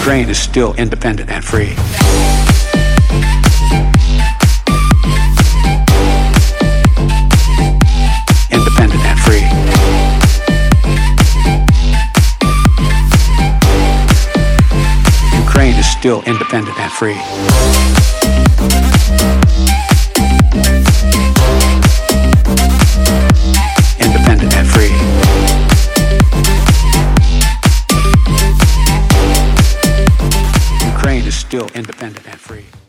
Ukraine is still independent and free. Independent and free. Ukraine is still independent and free. Independent and free. Ukraine is still independent and free.